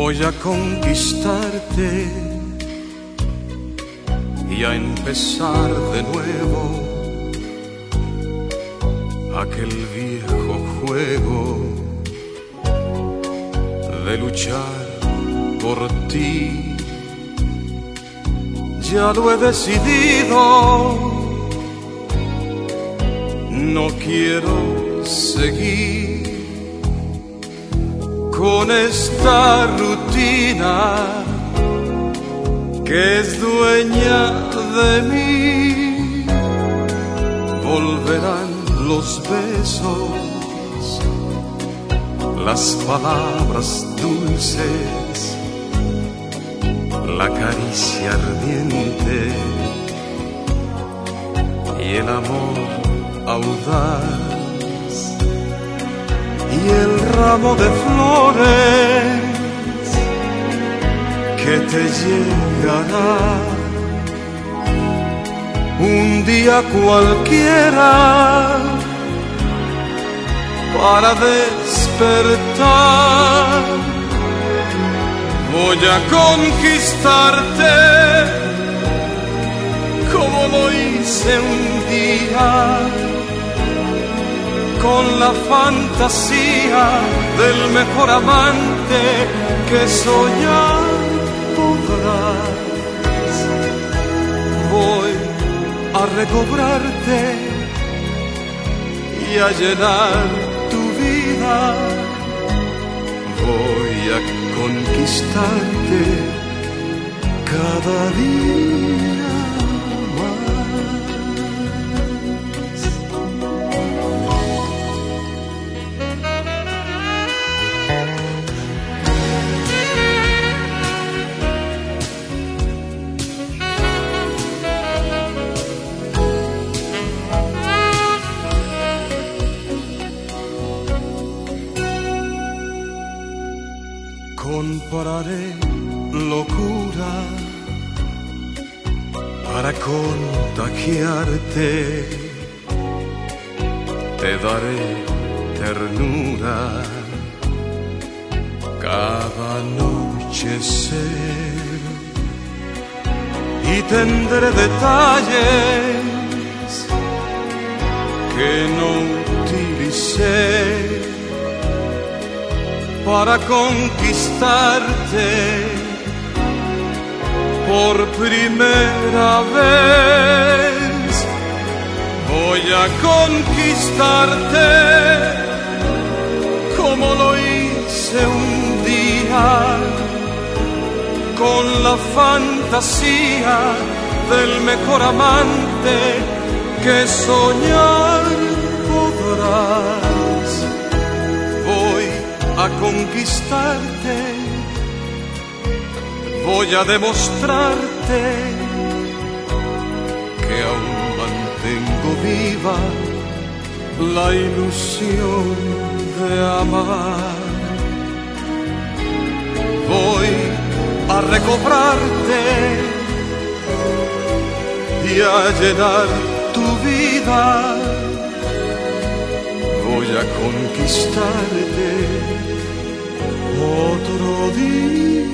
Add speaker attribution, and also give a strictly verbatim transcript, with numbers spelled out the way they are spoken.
Speaker 1: Voy a conquistarte y a empezar de nuevo aquel viejo juego de luchar por ti. Ya lo he decidido, no quiero seguir con esta rutina que es dueña de mí. Volverán los besos, las palabras dulces, la caricia ardiente y el amor audaz y el ramo de flores que te llegará un día cualquiera para despertar. Voy a conquistarte como lo hice un día, con la fantasía del mejor amante que soñar podrás. Voy a recobrarte y a llenar tu vida. Voy a conquistarte cada día más. Compraré locura para contagiarte, te daré ternura cada anochecer y tendré detalles que no utilicé para conquistarte por primera vez. Voy a conquistarte como lo hice un día, con la fantasía del mejor amante que soñar podrás. Voy a conquistarte, voy a demostrarte que aún mantengo viva la ilusión de amar. Voy a recobrarte y a llenar tu vida. Voy a conquistarte otro día.